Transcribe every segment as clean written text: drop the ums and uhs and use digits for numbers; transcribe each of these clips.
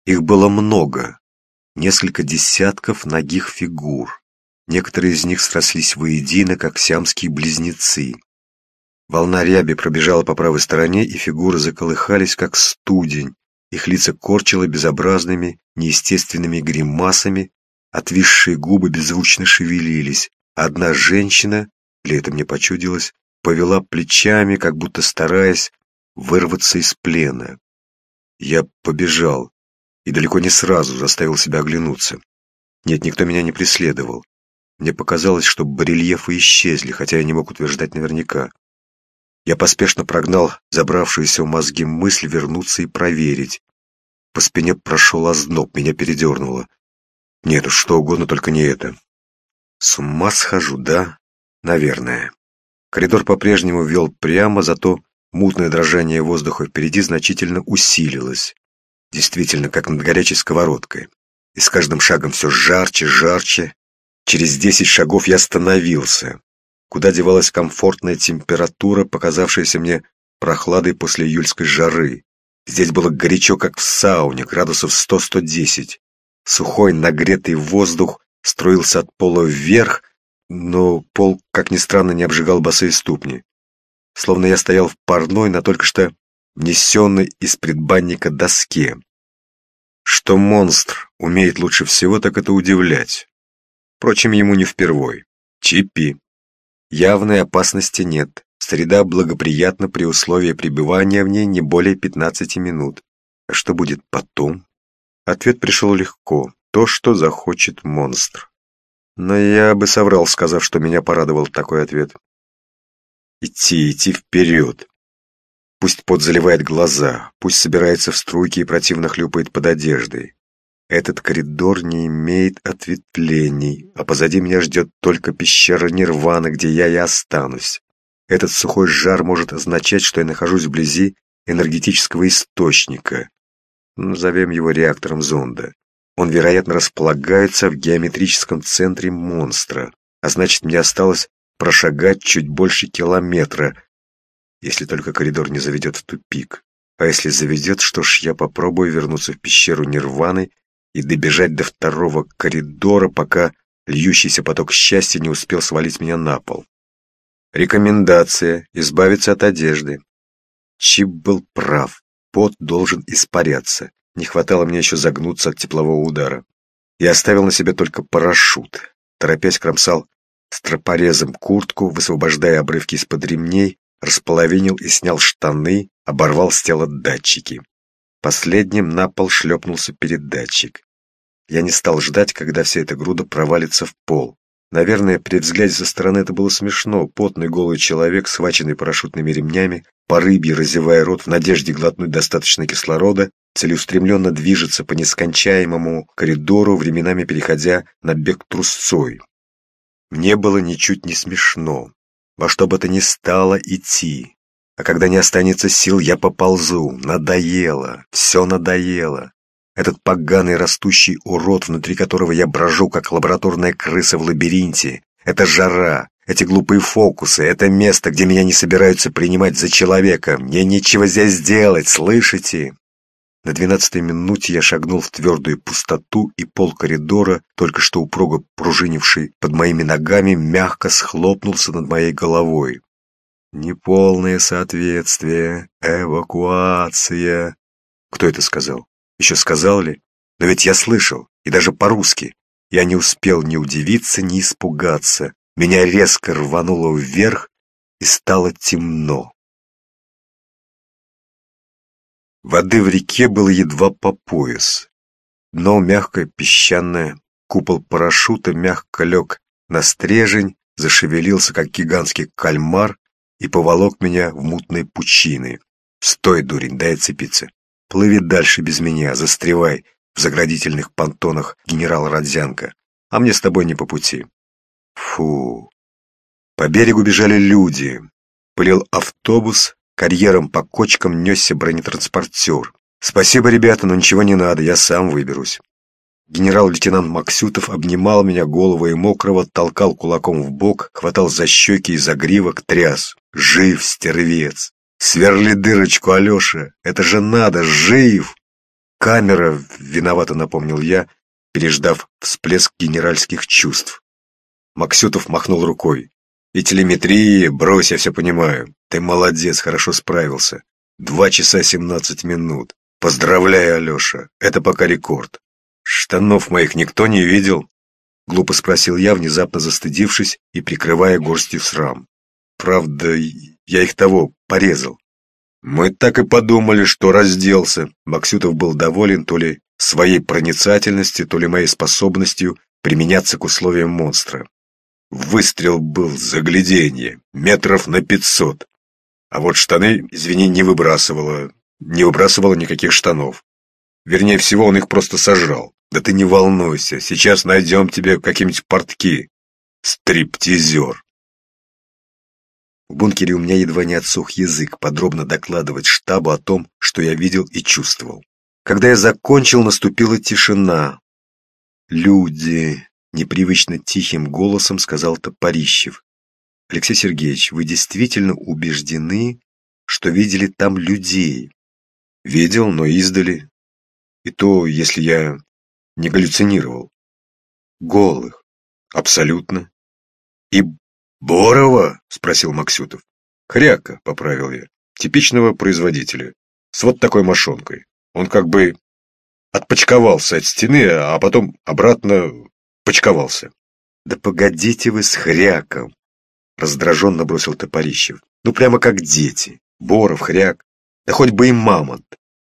Их было много, несколько десятков нагих фигур. Некоторые из них срослись воедино, как сиамские близнецы. Волна ряби пробежала по правой стороне, и фигуры заколыхались, как студень. Их лица корчило безобразными, неестественными гримасами, отвисшие губы беззвучно шевелились. Одна женщина, или это мне почудилось, повела плечами, как будто стараясь вырваться из плена. Я побежал и далеко не сразу заставил себя оглянуться. Нет, никто меня не преследовал. Мне показалось, что барельефы исчезли, хотя я не мог утверждать наверняка. Я поспешно прогнал забравшуюся в мозги мысль вернуться и проверить. По спине прошел озноб, меня передернуло. Нет уж, что угодно, только не это. С ума схожу, да? Наверное. Коридор по-прежнему вел прямо, зато мутное дрожание воздуха впереди значительно усилилось. Действительно, как над горячей сковородкой. И с каждым шагом все жарче, жарче. Через 10 шагов я остановился. Куда девалась комфортная температура, показавшаяся мне прохладой после июльской жары. Здесь было горячо, как в сауне, градусов 100-110. Сухой, нагретый воздух струился от пола вверх, но пол, как ни странно, не обжигал босые ступни. Словно я стоял в парной на только что внесенной из предбанника доске. Что монстр умеет лучше всего, так это удивлять. Впрочем, ему не впервой. Чипи. Явной опасности нет. Среда благоприятна при условии пребывания в ней не более 15 минут. А что будет потом? Ответ пришел легко. То, что захочет монстр. Но я бы соврал, сказав, что меня порадовал такой ответ. Идти вперед. Пусть пот заливает глаза, пусть собирается в струйки и противно хлюпает под одеждой. Этот коридор не имеет ответвлений, а позади меня ждет только пещера Нирваны, где я и останусь. Этот сухой жар может означать, что я нахожусь вблизи энергетического источника. Назовем его реактором зонда. Он, вероятно, располагается в геометрическом центре монстра, а значит, мне осталось прошагать чуть больше километра, если только коридор не заведет в тупик. А если заведет, что ж, я попробую вернуться в пещеру Нирваны и добежать до второго коридора, пока льющийся поток счастья не успел свалить меня на пол. Рекомендация: избавиться от одежды. Чип был прав. Пот должен испаряться. Не хватало мне еще загнуться от теплового удара. Я оставил на себе только парашют. Торопясь, кромсал стропорезом куртку, высвобождая обрывки из-под ремней, располовинил и снял штаны, оборвал с тела датчики. Последним на пол шлепнулся передатчик. Я не стал ждать, когда вся эта груда провалится в пол. Наверное, при взгляде со стороны это было смешно. Потный голый человек, схваченный парашютными ремнями, по рыбье разевая рот в надежде глотнуть достаточно кислорода, целеустремленно движется по нескончаемому коридору, временами переходя на бег трусцой. Мне было ничуть не смешно. Во что бы то ни стало идти. А когда не останется сил, я поползу. Надоело. Все надоело. Этот поганый растущий урод, внутри которого я брожу, как лабораторная крыса в лабиринте. Это жара, эти глупые фокусы, это место, где меня не собираются принимать за человека. Мне нечего здесь делать, слышите? На 12-й минуте я шагнул в твердую пустоту, и пол коридора, только что упруго пружинивший под моими ногами, мягко схлопнулся над моей головой. Неполное соответствие, эвакуация. Кто это сказал? Еще сказал ли? Но ведь я слышал, и даже по-русски. Я не успел ни удивиться, ни испугаться. Меня резко рвануло вверх, и стало темно. Воды в реке было едва по пояс. Дно мягкое, песчаное, купол парашюта мягко лег на стрежень, зашевелился, как гигантский кальмар, и поволок меня в мутные пучины. «Стой, дурень, дай отцепиться. Плыви дальше без меня, застревай в заградительных понтонах генерал Родзянко, а мне с тобой не по пути». Фу. По берегу бежали люди. Пылил автобус, карьером по кочкам несся бронетранспортер. «Спасибо, ребята, но ничего не надо, я сам выберусь». Генерал-лейтенант Максютов обнимал меня голого и мокрого, толкал кулаком в бок, хватал за щеки и за гривок, тряс. «Жив, стервец! Сверли дырочку, Алеша! Это же надо, жив!» камера, виновато напомнил я, переждав всплеск генеральских чувств. Максютов махнул рукой. И телеметрия, брось, я все понимаю. Ты молодец, хорошо справился. 2 часа 17 минут. Поздравляю, Алеша, это пока рекорд. Штанов моих никто не видел? Глупо спросил я, внезапно застыдившись и прикрывая горстью срам. Правда, я их того порезал. Мы так и подумали, что разделся. Максютов был доволен то ли своей проницательностью, то ли моей способностью применяться к условиям монстра. Выстрел был загляденье, метров на 500. А вот штаны, извини, не выбрасывало никаких штанов. Вернее всего, он их просто сожрал. Да ты не волнуйся, сейчас найдем тебе какие-нибудь портки. Стриптизер. В бункере у меня едва не отсох язык подробно докладывать штабу о том, что я видел и чувствовал. Когда я закончил, наступила тишина. «Люди», — непривычно тихим голосом сказал Топорищев. «Алексей Сергеевич, вы действительно убеждены, что видели там людей?» «Видел, но издали. И то, если я не галлюцинировал». «Голых?» «Абсолютно». «И Борова?» — спросил Максютов. «Хряка», — поправил я. «Типичного производителя. С вот такой мошонкой. Он как бы отпочковался от стены, а потом обратно почковался». «Да погодите вы с хряком!» — раздраженно бросил Топорищев. «Ну прямо как дети. Боров, хряк, да хоть бы и мамонт.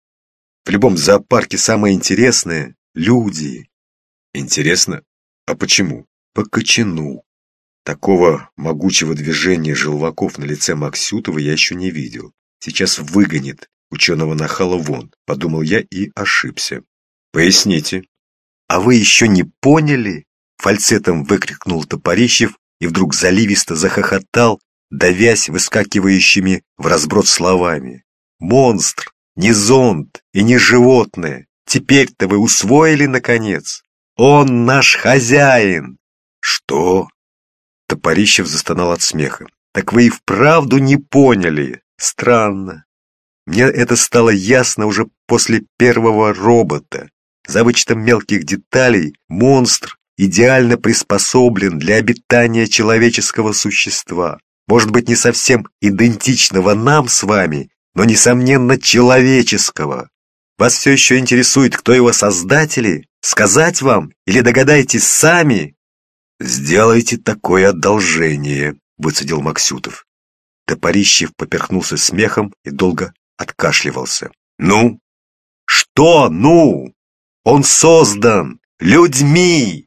В любом зоопарке самое интересное — люди». «Интересно? А почему?» «По кочану». Такого могучего движения желваков на лице Максютова я еще не видел. Сейчас выгонит ученого-нахала вон, подумал я и ошибся. Поясните. А вы еще не поняли? Фальцетом выкрикнул Топорищев и вдруг заливисто захохотал, давясь выскакивающими в разброд словами. Монстр, не зонд и не животное. Теперь-то вы усвоили, наконец? Он наш хозяин. Что? Топорищев застонал от смеха. «Так вы и вправду не поняли. Странно. Мне это стало ясно уже после первого робота. За вычетом мелких деталей монстр идеально приспособлен для обитания человеческого существа. Может быть, не совсем идентичного нам с вами, но, несомненно, человеческого. Вас все еще интересует, кто его создатели? Сказать вам или догадаетесь сами?» «Сделайте такое одолжение», — выцедил Максютов. Топорищев поперхнулся смехом и долго откашливался. «Ну?» «Что «ну»? Он создан людьми!»